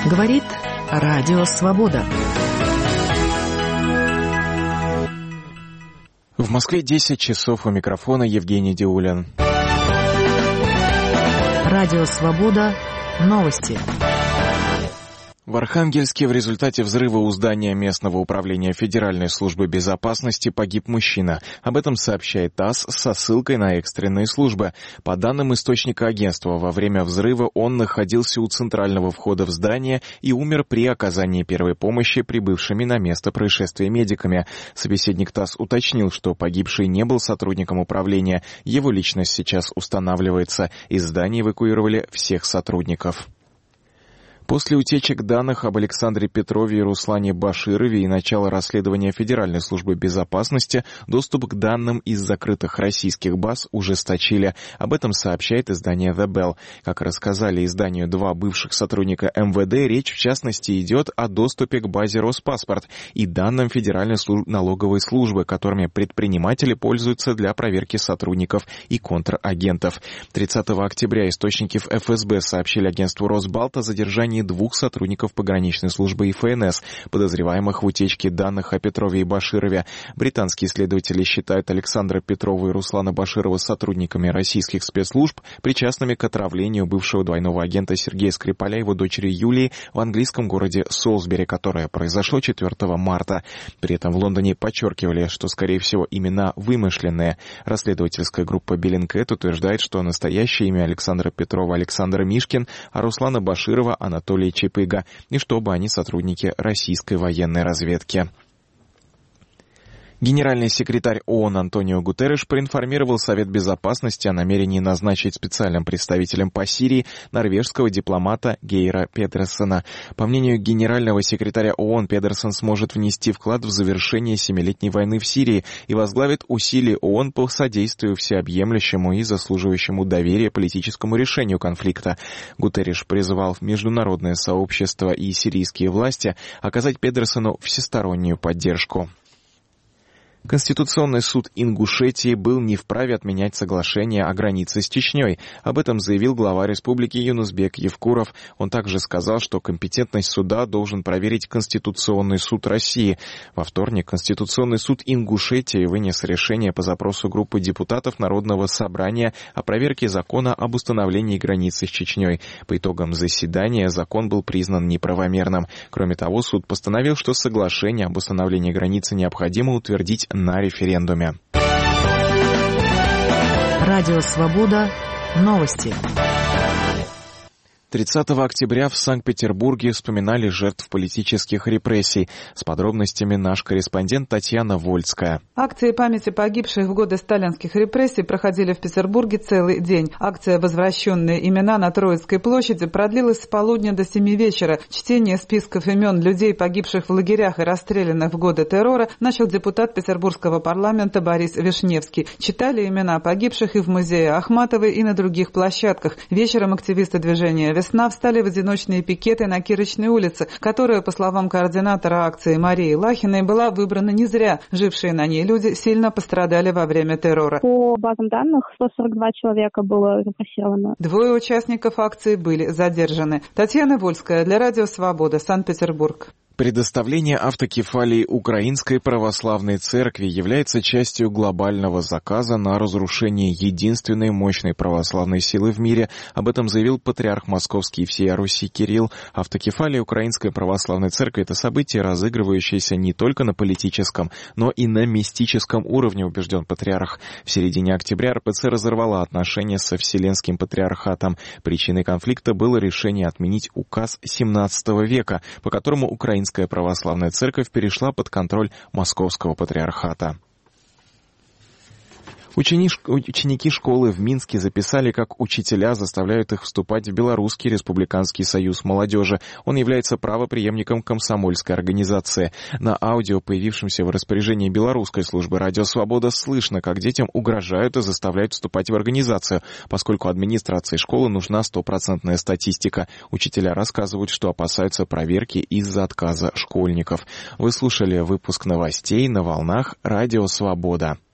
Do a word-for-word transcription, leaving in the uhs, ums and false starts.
Говорит Радио Свобода. В Москве десять часов, у микрофона Евгений Диулин. Радио Свобода. Новости. В Архангельске в результате взрыва у здания местного управления Федеральной службы безопасности погиб мужчина. Об этом сообщает ТАСС со ссылкой на экстренные службы. По данным источника агентства, во время взрыва он находился у центрального входа в здание и умер при оказании первой помощи прибывшими на место происшествия медиками. Собеседник ТАСС уточнил, что погибший не был сотрудником управления. Его личность сейчас устанавливается. Из здания эвакуировали всех сотрудников. После утечек данных об Александре Петрове и Руслане Баширове и начала расследования Федеральной службы безопасности доступ к данным из закрытых российских баз ужесточили. Об этом сообщает издание The Bell. Как рассказали изданию два бывших сотрудника эм вэ дэ, речь в частности идет о доступе к базе Роспаспорт и данным Федеральной службы, налоговой службы, которыми предприниматели пользуются для проверки сотрудников и контрагентов. тридцатого октября источники в эф эс бэ сообщили агентству Росбалт о задержании двух сотрудников пограничной службы и эф эн эс, подозреваемых в утечке данных о Петрове и Баширове. Британские следователи считают Александра Петрова и Руслана Баширова сотрудниками российских спецслужб, причастными к отравлению бывшего двойного агента Сергея Скрипаля и его дочери Юлии в английском городе Солсбери, которое произошло четвёртого марта. При этом в Лондоне подчеркивали, что, скорее всего, имена вымышленные. Расследовательская группа Bellingcat утверждает, что настоящее имя Александра Петрова Александр Мишкин, а Руслана Баширова Анатолий Чепыга, и чтобы они сотрудники российской военной разведки. Генеральный секретарь ООН Антонио Гутерриш проинформировал Совет Безопасности о намерении назначить специальным представителем по Сирии норвежского дипломата Гейра Педерсена. По мнению генерального секретаря ООН, Педерсен сможет внести вклад в завершение семилетней войны в Сирии и возглавит усилия ООН по содействию всеобъемлющему и заслуживающему доверия политическому решению конфликта. Гутерриш призывал международное сообщество и сирийские власти оказать Педерсену всестороннюю поддержку. Конституционный суд Ингушетии был не вправе отменять соглашение о границе с Чечней. Об этом заявил глава республики Юнусбек Евкуров. Он также сказал, что компетентность суда должен проверить Конституционный суд России. Во вторник Конституционный суд Ингушетии вынес решение по запросу группы депутатов Народного собрания о проверке закона об установлении границы с Чечней. По итогам заседания закон был признан неправомерным. Кроме того, суд постановил, что соглашение об установлении границы необходимо утвердить на референдуме. Радио Свобода. Новости. тридцатого октября в Санкт-Петербурге вспоминали жертв политических репрессий. С подробностями наш корреспондент Татьяна Вольская. Акции памяти погибших в годы сталинских репрессий проходили в Петербурге целый день. Акция «Возвращенные имена» на Троицкой площади продлилась с полудня до семи вечера. Чтение списков имен людей, погибших в лагерях и расстрелянных в годы террора, начал депутат Петербургского парламента Борис Вишневский. Читали имена погибших и в музее Ахматовой, и на других площадках. Вечером активисты движения «Весна» встали в одиночные пикеты на Кирочной улице, которая, по словам координатора акции Марии Лахиной, была выбрана не зря. Жившие на ней люди сильно пострадали во время террора. По базам данных, сто сорок два человека было репрессировано. Двое участников акции были задержаны. Татьяна Вольская для Радио Свобода, Санкт-Петербург. Предоставление автокефалии Украинской Православной Церкви является частью глобального заказа на разрушение единственной мощной православной силы в мире. Об этом заявил патриарх Московский и всея Руси Кирилл. Автокефалия Украинской Православной Церкви – это событие, разыгрывающееся не только на политическом, но и на мистическом уровне, убежден патриарх. В середине октября эр пэ цэ разорвала отношения со Вселенским патриархатом. Причиной конфликта было решение отменить указ семнадцатого века, по которому Украинская Украинская Православная Церковь перешла под контроль Московского патриархата. Ученики школы в Минске записали, как учителя заставляют их вступать в Белорусский республиканский союз молодежи. Он является правопреемником комсомольской организации. На аудио, появившемся в распоряжении белорусской службы «Радио Свобода», слышно, как детям угрожают и заставляют вступать в организацию, поскольку администрации школы нужна стопроцентная статистика. Учителя рассказывают, что опасаются проверки из-за отказа школьников. Вы слушали выпуск новостей на волнах «Радио Свобода».